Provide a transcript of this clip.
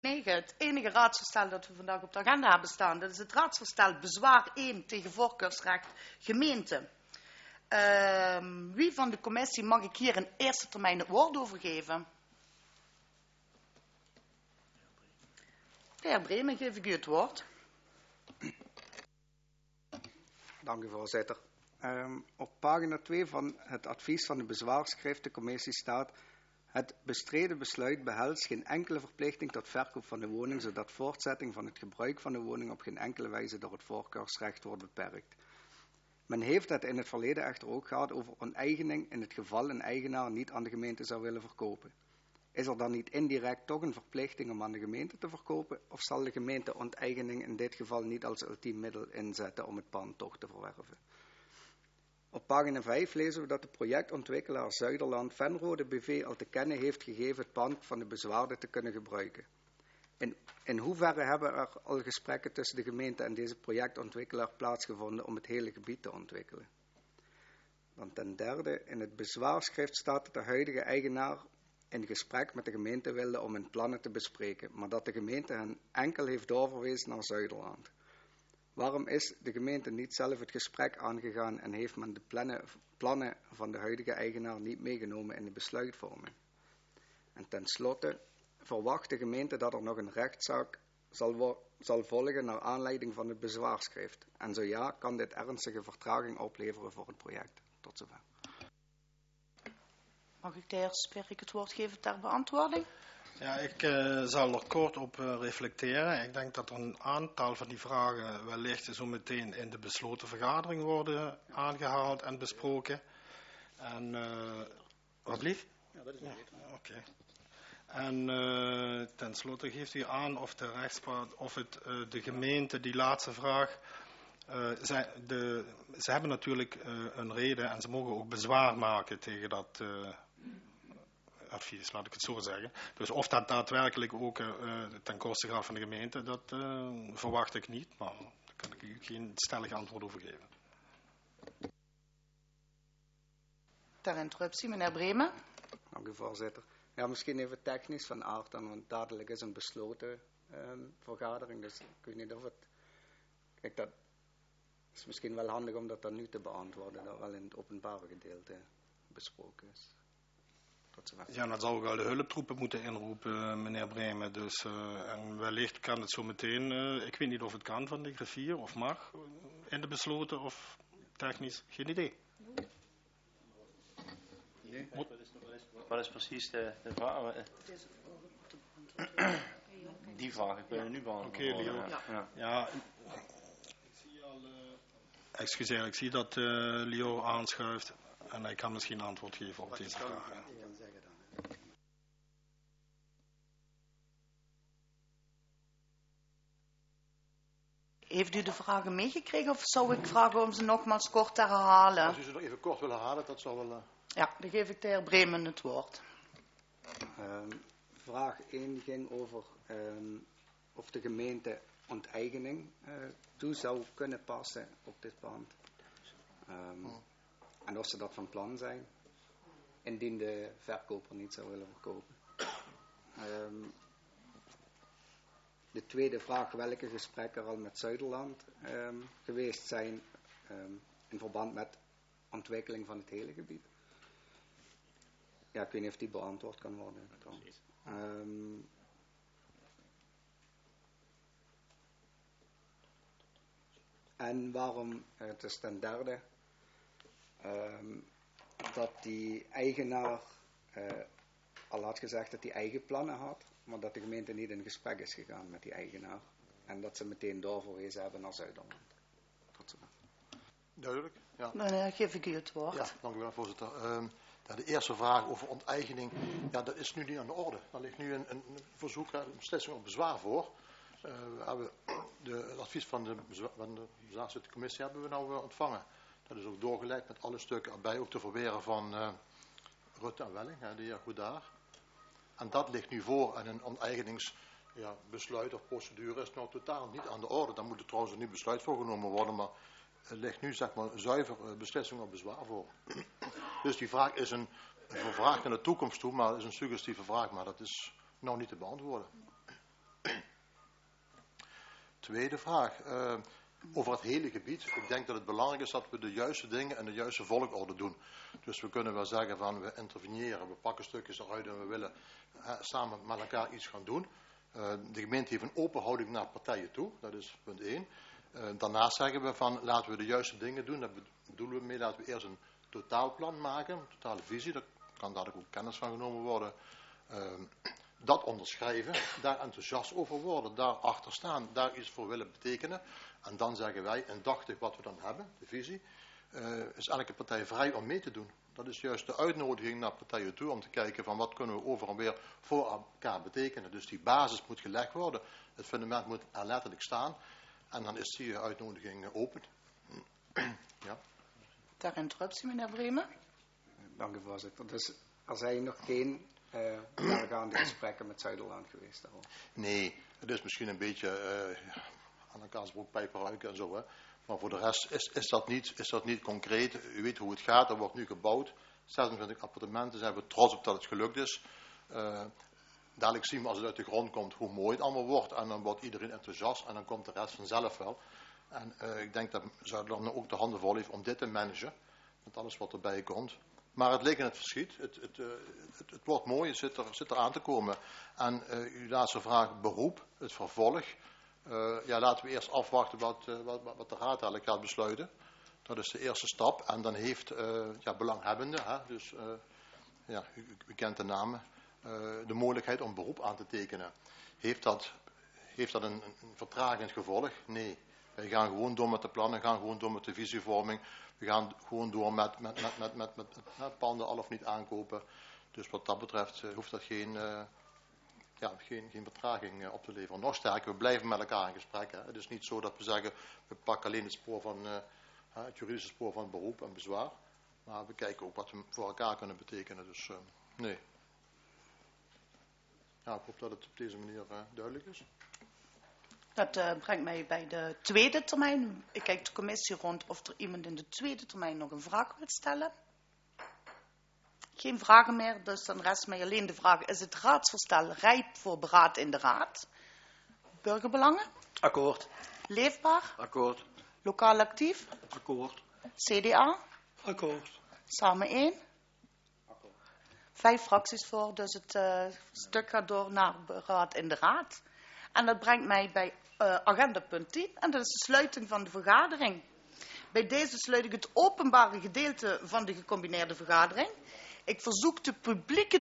9, het enige raadsvoorstel dat we vandaag op de agenda hebben staan, dat is het raadsvoorstel bezwaar 1 tegen voorkeursrecht gemeente. Wie van de commissie mag ik hier in eerste termijn het woord over geven? De heer Bremen, geef ik u het woord. Dank u, voorzitter. Op pagina 2 van het advies van de bezwaarschrift de commissie staat: het bestreden besluit behelst geen enkele verplichting tot verkoop van de woning, zodat voortzetting van het gebruik van de woning op geen enkele wijze door het voorkeursrecht wordt beperkt. Men heeft het in het verleden echter ook gehad over onteigening in het geval een eigenaar niet aan de gemeente zou willen verkopen. Is er dan niet indirect toch een verplichting om aan de gemeente te verkopen, of zal de gemeente onteigening in dit geval niet als ultiem middel inzetten om het pand toch te verwerven? Op pagina 5 lezen we dat de projectontwikkelaar Zuiderland Venrode BV al te kennen heeft gegeven het pand van de bezwaarde te kunnen gebruiken. In hoeverre hebben er al gesprekken tussen de gemeente en deze projectontwikkelaar plaatsgevonden om het hele gebied te ontwikkelen? Dan ten derde, in het bezwaarschrift staat dat de huidige eigenaar in gesprek met de gemeente wilde om hun plannen te bespreken, maar dat de gemeente hen enkel heeft doorverwezen naar Zuiderland. Waarom is de gemeente niet zelf het gesprek aangegaan en heeft men de plannen van de huidige eigenaar niet meegenomen in de besluitvorming? En tenslotte, verwacht de gemeente dat er nog een rechtszaak zal volgen naar aanleiding van het bezwaarschrift? En zo ja, kan dit ernstige vertraging opleveren voor het project? Tot zover. Mag ik de heer Sperik het woord geven ter beantwoording? Ja, ik zal er kort op reflecteren. Ik denk dat er een aantal van die vragen wellicht zo meteen in de besloten vergadering worden aangehaald en besproken. En, wat blieft? Ja, dat is beter. Ja, oké. En tenslotte geeft u aan of de rechtspraak, of de gemeente, die laatste vraag, ze hebben natuurlijk een reden en ze mogen ook bezwaar maken tegen dat advies, laat ik het zo zeggen. Dus of dat daadwerkelijk ook ten koste gaat van de gemeente, dat verwacht ik niet, maar daar kan ik u geen stellig antwoord over geven. Ter interruptie, meneer Bremen. Dank u, voorzitter. Ja, misschien even technisch van aard, want dadelijk is een besloten vergadering, dus ik weet niet of het... Kijk, dat is misschien wel handig om dat dan nu te beantwoorden, dat wel in het openbare gedeelte besproken is. Ja, dan zou ik wel de hulptroepen moeten inroepen, meneer Bremen. Dus en wellicht kan het zo meteen, ik weet niet of het kan van de griffier of mag, in de besloten of technisch, geen idee. Nee. Wat is precies de vraag? Die vraag kunnen we nu beantwoorden. Oké, Leo. Ja. Excuseer, ik zie dat Leo aanschuift en hij kan misschien antwoord geven op deze vraag. Heeft u de vragen meegekregen of zou ik vragen om ze nogmaals kort te herhalen? Als u ze nog even kort willen herhalen, dat zal wel... Ja, dan geef ik de heer Bremen het woord. Vraag 1 ging over of de gemeente onteigening toe zou kunnen passen op dit pand. En of ze dat van plan zijn, indien de verkoper niet zou willen verkopen. De tweede vraag, welke gesprekken er al met Zuiderland geweest zijn in verband met ontwikkeling van het hele gebied. Ja, ik weet niet of die beantwoord kan worden. En waarom, het is ten derde, dat die eigenaar al had gezegd dat hij eigen plannen had, maar dat de gemeente niet in gesprek is gegaan met die eigenaar. En dat ze meteen doorverwezen hebben naar Zuiderland. Tot zover. Duidelijk? Ja. Dan geef ik u het woord. Ja, dank u wel, voorzitter. De eerste vraag over onteigening, ja, dat is nu niet aan de orde. Daar ligt nu een verzoek, een beslissing op bezwaar voor. We hebben het advies van de bezwaarscommissie hebben we nou ontvangen. Dat is ook doorgeleid met alle stukken erbij, ook te verweren van Rutte en Welling, de heer Goedaar. En dat ligt nu voor en een onteigeningsbesluit of procedure is nou totaal niet aan de orde. Daar moet er trouwens een nieuw besluit voor genomen worden, maar er ligt nu zeg maar zuiver beslissing op bezwaar voor. Dus die vraag is een vraag naar de toekomst toe, maar het is een suggestieve vraag, maar dat is nou niet te beantwoorden. tweede vraag. Over het hele gebied. Ik denk dat het belangrijk is dat we de juiste dingen en de juiste volgorde doen. Dus we kunnen wel zeggen van we interveneren, we pakken stukjes eruit en we willen samen met elkaar iets gaan doen. De gemeente heeft een open houding naar partijen toe, dat is punt 1. Daarnaast zeggen we van laten we de juiste dingen doen, daar bedoelen we mee, laten we eerst een totaalplan maken, een totale visie, daar kan dadelijk ook kennis van genomen worden. Dat onderschrijven, daar enthousiast over worden, daar achter staan, daar iets voor willen betekenen. En dan zeggen wij, indachtig wat we dan hebben, de visie, is elke partij vrij om mee te doen. Dat is juist de uitnodiging naar partijen toe om te kijken van wat kunnen we over en weer voor elkaar betekenen. Dus die basis moet gelegd worden, het fundament moet er letterlijk staan en dan is die uitnodiging open. Ja. Ter interruptie, meneer Bremen. Dank u, voorzitter. Dus er zijn nog geen vergaande gesprekken met Zuiderland geweest daarover? Nee, het is misschien een beetje aan elkaars broekpijpen ruiken en zo. Hè. Maar voor de rest is dat niet concreet. U weet hoe het gaat, er wordt nu gebouwd. 26 appartementen, zijn we trots op dat het gelukt is. Dadelijk zien we als het uit de grond komt hoe mooi het allemaal wordt. En dan wordt iedereen enthousiast en dan komt de rest vanzelf wel. En ik denk dat Zuiderland ook de handen vol heeft om dit te managen. Met alles wat erbij komt. Maar het ligt in het verschiet. Het wordt mooi, het zit er aan te komen. En uw laatste vraag, beroep, het vervolg. Laten we eerst afwachten wat de raad eigenlijk gaat besluiten. Dat is de eerste stap. En dan heeft belanghebbende, dus u kent de namen, de mogelijkheid om beroep aan te tekenen. Heeft dat een vertragend gevolg? Nee. Wij gaan gewoon door met de plannen, gaan gewoon door met de visievorming. We gaan gewoon door met panden al of niet aankopen. Dus wat dat betreft hoeft dat geen vertraging op te leveren. Nog sterker, we blijven met elkaar in gesprek. Hè. Het is niet zo dat we zeggen, we pakken alleen het spoor van het juridische spoor van beroep en bezwaar. Maar we kijken ook wat we voor elkaar kunnen betekenen. Dus nee. Ja, ik hoop dat het op deze manier duidelijk is. Dat brengt mij bij de tweede termijn. Ik kijk de commissie rond of er iemand in de tweede termijn nog een vraag wil stellen. Geen vragen meer, dus dan rest mij alleen de vraag: is het raadsvoorstel rijp voor beraad in de raad? Burgerbelangen? Akkoord. Leefbaar? Akkoord. Lokaal actief? Akkoord. CDA? Akkoord. Samen 1? Akkoord. 5 fracties voor, dus het stuk gaat door naar beraad in de raad. En dat brengt mij bij agenda punt 10, en dat is de sluiting van de vergadering. Bij deze sluit ik het openbare gedeelte van de gecombineerde vergadering. Ik verzoek de publieke